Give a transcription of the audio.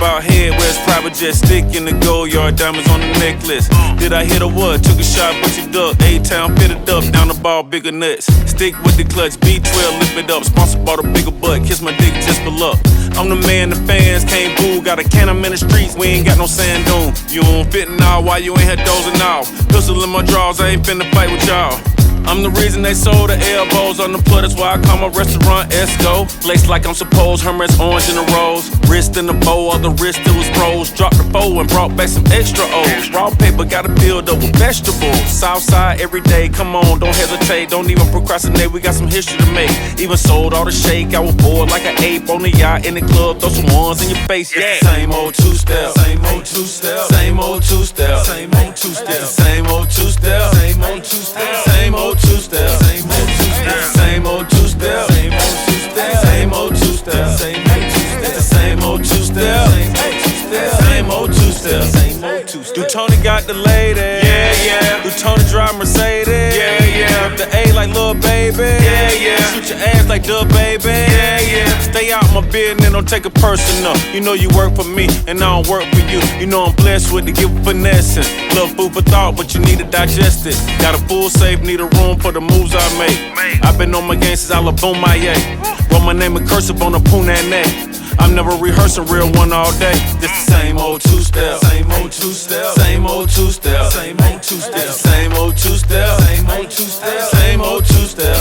about head where it's private jet stick in the gold yard, diamonds on the necklace. Did I hit or what? Took a shot, but you ducked. A-Town fitted up, down the ball, bigger nuts. Stick with the clutch, B12, lift it up. Sponsored by the bigger butt, kiss my dick just for luck. I'm the man the fans can't boo. Got a can, I'm in the streets, we ain't got no sand dune. You don't fit now, why you ain't here dozing off? Pistol in my drawers, I ain't finna fight with y'all. I'm the reason they sold the elbows on the plug, that's why I call my restaurant Esco. Laced like I'm supposed, Hermes orange in the rose. Wrist in the bow, the wrist it was froze. Dropped the foe and brought back some extra O's. Raw paper, gotta build up with vegetables. Southside every day, come on, don't hesitate. Don't even procrastinate, we got some history to make. Even sold all the shake, I was bored like an ape on the yacht. In the club, throw some ones in your face, yeah. Same old two-step, same old two-step, same old two-step, same old two-step, same old two-step, same old two-step, same old two-step, same old two-step, same old two-step, same old two-step, same old two-step, same old two-step, same old two-step, same old two-step. Do Tony got the lady? Yeah, yeah. Do Tony drive Mercedes? Yeah, yeah. Rip the A like Lil Baby? Yeah, yeah. Shoot your ass like Duh Baby? Yeah, yeah. Stay out my business, don't take it personal. You know you work for me, and I don't work for you. You know I'm blessed with the gift of finessing. Little food for thought, but you need to digest it. Got a full safe, need a room for the moves I make. I've been on my game since I left on my yay. Wrote my name in cursive on a punani neck. I'm never rehearsing real one all day. This the same old two-step, same old two-step, same old two-step, same old two-step, same old two-step, same old two-step, same old two-step,